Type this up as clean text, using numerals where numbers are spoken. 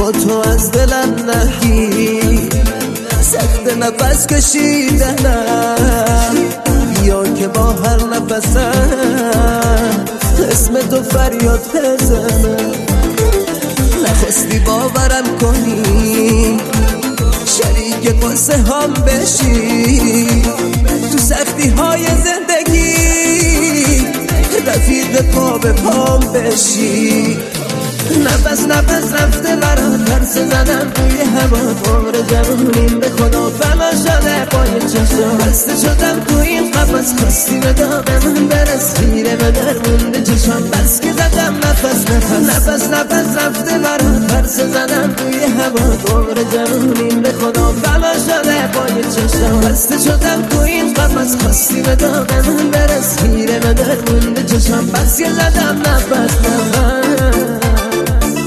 با تو از دلم نگی، سخت نفس کشیدنم، بیا که با هر نفسم اسم تو فریاد بزنم. نخواستی باورم کنی، شریک قصه هم بشی، تو سختی های زندگی رفیق پا به پام بشی. نفس رفته برام ترس زدم توی هوا، عمر جوونیم به خدا فنا شده پای چشم، بسته شدم تو این قفس، خواستی به داغ من برس، خیره به در مونده چشم، بس که زدم نفس رفته برام ترس زدم توی هوا، عمر جوونیم به خدا فنا شده پای چشم، بسته شدم تو این قفس، خواستی به داغ من برس، خیره به در مونده چشم، بس که زدم نفس